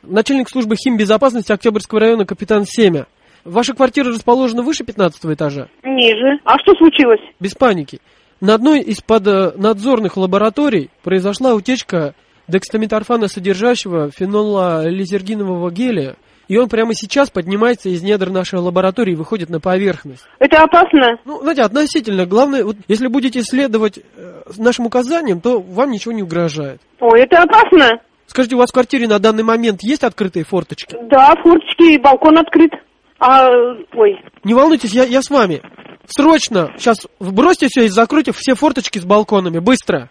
Начальник службы химбезопасности Октябрьского района капитан Семя. Ваша квартира расположена выше 15-го этажа? Ниже. А что случилось? Без паники. На одной из поднадзорных лабораторий произошла утечка дексаметорфана содержащего фенолализергинового геля, и он прямо сейчас поднимается из недр нашей лаборатории и выходит на поверхность. Это опасно? Ну, знаете, относительно. Главное, вот, если будете следовать нашим указаниям, то вам ничего не угрожает. Ой, это опасно. Скажите, у вас в квартире на данный момент есть открытые форточки? Да, форточки, балкон открыт. Ой. Не волнуйтесь, я с вами. Срочно! Сейчас бросьте все и закройте все форточки с балконами. Быстро!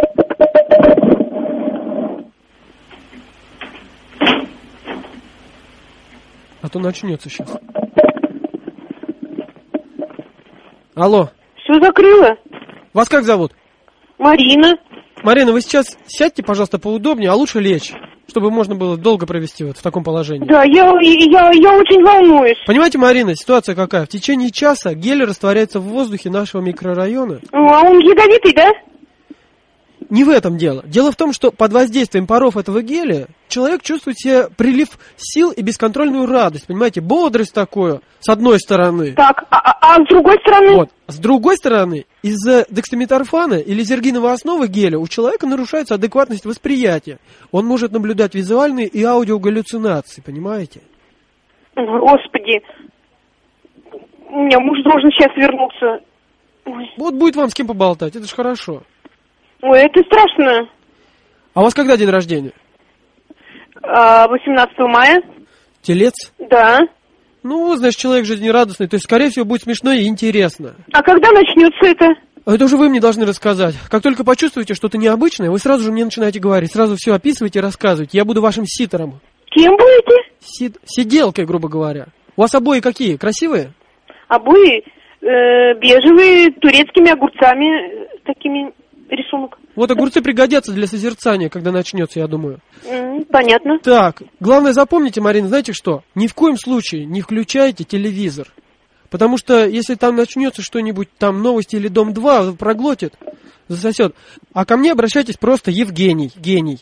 А то начнется сейчас. Алло. Все закрыла. Вас как зовут? Марина. Марина, вы сейчас сядьте, пожалуйста, поудобнее, а лучше лечь, чтобы можно было долго провести вот в таком положении. Да, я очень волнуюсь. Понимаете, Марина, ситуация какая? В течение часа гель растворяется в воздухе нашего микрорайона. А он ядовитый, да? Не в этом дело. Дело в том, что под воздействием паров этого геля человек чувствует себе прилив сил и бесконтрольную радость, понимаете, бодрость такую, с одной стороны. Так, а с другой стороны? Вот. С другой стороны, из-за дексаметорфана или лизергиновой основы геля у человека нарушается адекватность восприятия. Он может наблюдать визуальные и аудиогаллюцинации, понимаете? Господи, у меня муж должен сейчас вернуться. Ой. Вот будет вам с кем поболтать, это ж хорошо. Ой, это страшно. А у вас когда день рождения? 18 мая. Телец? Да. Ну, значит, человек жизнерадостный, то есть, скорее всего, будет смешно и интересно. А когда начнется это? Это уже вы мне должны рассказать. Как только почувствуете что-то необычное, вы сразу же мне начинаете говорить, сразу все описывайте и рассказывайте. Я буду вашим ситером. Кем будете? Сиделкой, грубо говоря. У вас обои какие? Красивые? Обои бежевые, турецкими огурцами, такими... рисунок. Вот огурцы пригодятся для созерцания, когда начнется, я думаю. Понятно. Так, главное запомните, Марина, знаете что? Ни в коем случае не включайте телевизор. Потому что если там начнется что-нибудь, там новости или Дом-2, проглотит, засосет. А ко мне обращайтесь просто Евгений. Гений.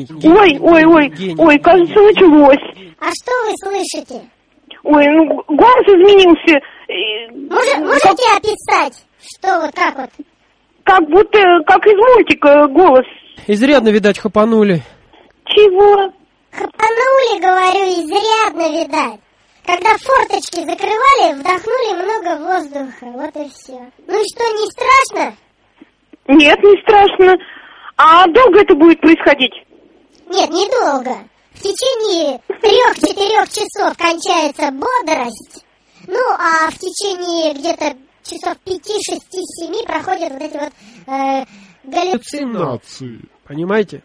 Ой, кажется, началось. А что вы слышите? Ой, ну голос изменился. Можете описать? Что вот, как вот? Как будто, как из мультика голос. Изрядно, видать, хапанули. Чего? Хапанули, говорю, изрядно, видать. Когда форточки закрывали, вдохнули много воздуха. Вот и все. Ну и что, не страшно? Нет, не страшно. А долго это будет происходить? Нет, недолго. В течение 3-4 часов кончается бодрость. Ну, а в течение где-то часов 5, 6, 7 проходят вот эти вот галлюцинации. Понимаете?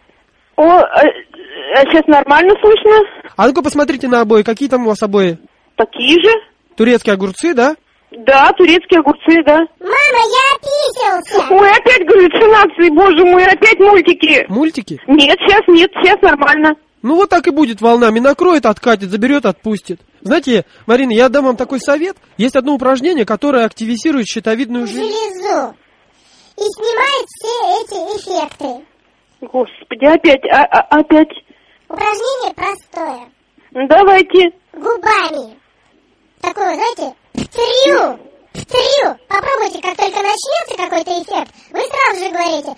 Сейчас нормально слышно? А ну-ка посмотрите на обои. Какие там у вас обои? Такие же. Турецкие огурцы, да? Да, турецкие огурцы, да. Мама, я описался! Ой, опять галлюцинации, боже мой, опять мультики. Мультики? Нет, сейчас нормально. Ну вот так и будет волнами. Накроет, откатит, заберет, отпустит. Знаете, Марина, я дам вам такой совет. Есть одно упражнение, которое активизирует щитовидную железу. И снимает все эти эффекты. Господи, опять. Упражнение простое. Давайте. Губами. Такое, знаете, птрю. Попробуйте, как только начнется какой-то эффект, вы сразу же говорите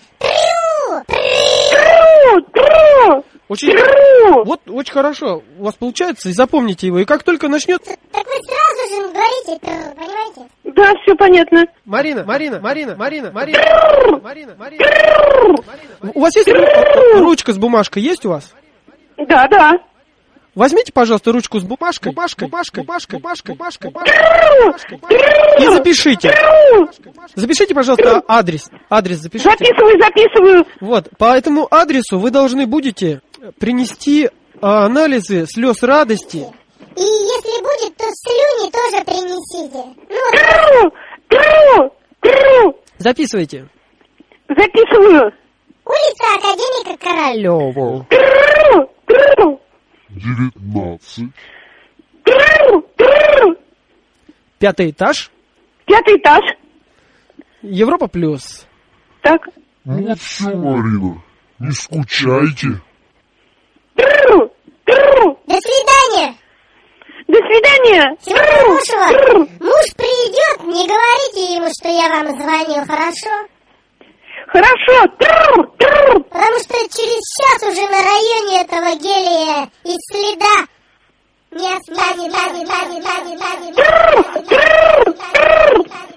трю. Очень хорошо. У вас получается, и запомните его. И как только начнется... Так вы сразу же говорите трю, понимаете? Да, все понятно. Марина. У вас есть ручка с бумажкой? Есть у вас? Да. Возьмите, пожалуйста, ручку с бумажкой. И запишите. Запишите, пожалуйста, адрес. Адрес запишите. Записываю. Вот, по этому адресу вы должны будете принести анализы слез радости. И если будет, то слюни тоже принесите. Записывайте. Записываю. Улица Академика Королёва. 19. 5-й этаж. 5-й этаж. Европа плюс. Так. Ну все, Марина, не скучайте. Да свидания. Всего хорошего. Муж придет, не говорите ему, что я вам звонил, хорошо? Хорошо. Потому что через час уже на районе этого гелия и следа не останется.